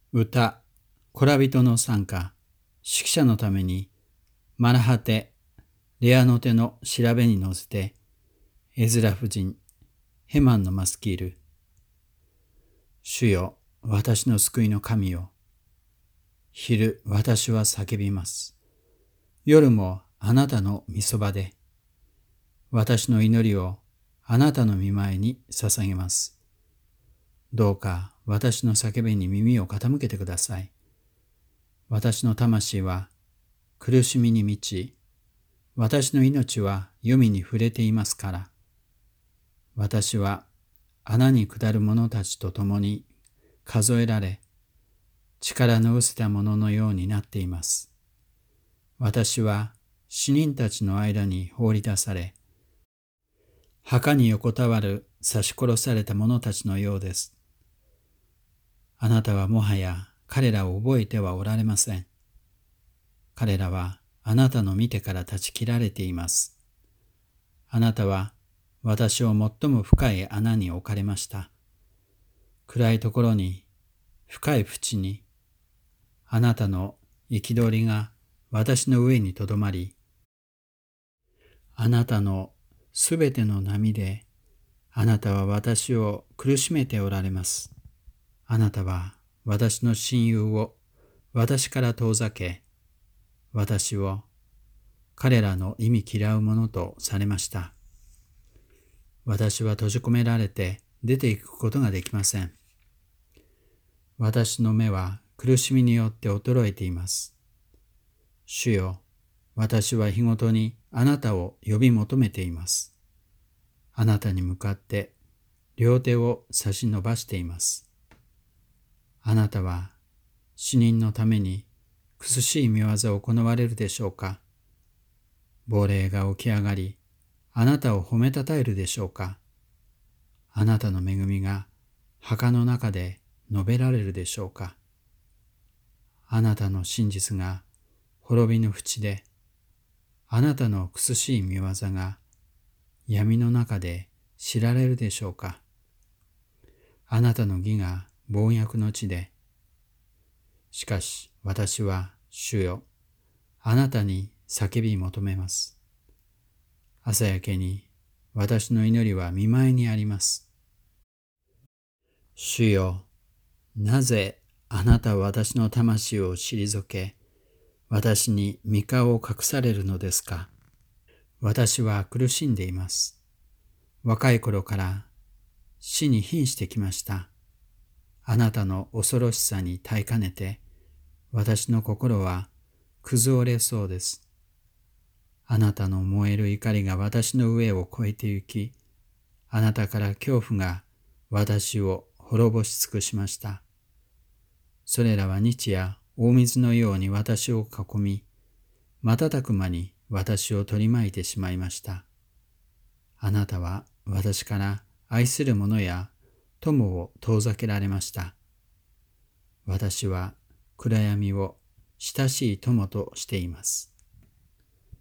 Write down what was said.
歌、コラ人の賛歌、指揮者のために、マラハテ、レアノテの調べに乗せて、エズラ夫人、ヘマンのマスキール。主よ、私の救いの神よ。昼、私は叫びます。夜もあなたの御そばで、私の祈りをあなたの御前に捧げます。どうか私の叫びに耳を傾けてください。私の魂は苦しみに満ち、私の命は黄泉に触れていますから。私は穴に下る者たちと共に数えられ、力の失せた者のようになっています。私は死人たちの間に放り出され、墓に横たわる刺し殺された者たちのようです。あなたはもはや彼らを覚えてはおられません。彼らはあなたの見てから断ち切られています。あなたは私を最も深い穴に置かれました。暗いところに、深い淵に、あなたの憤りが私の上にとどまり、あなたのすべての波で、あなたは私を苦しめておられます。あなたは私の親友を私から遠ざけ、私を彼らの忌み嫌うものとされました。私は閉じ込められて出ていくことができません。私の目は苦しみによって衰えています。主よ、私は日ごとにあなたを呼び求めています。あなたに向かって両手を差し伸ばしています。あなたは死人のために苦しい見業を行われるでしょうか。亡霊が起き上がり、あなたを褒めたたえるでしょうか。あなたの恵みが墓の中で述べられるでしょうか。あなたの真実が滅びの淵で、あなたの苦しい見業が闇の中で知られるでしょうか。あなたの義が暴虐の地で、しかし私は主よ、あなたに叫び求めます。朝焼けに私の祈りは見舞いにあります。主よ、なぜあなたは私の魂を退け、私に御顔を隠されるのですか。私は苦しんでいます。若い頃から死に瀕してきました。あなたの恐ろしさに耐えかねて、私の心は崩れそうです。あなたの燃える怒りが私の上を越えて行き、あなたから恐怖が私を滅ぼし尽くしました。それらは日夜大水のように私を囲み、瞬く間に私を取り巻いてしまいました。あなたは私から愛する者や友を遠ざけられました。私は暗闇を親しい友としています。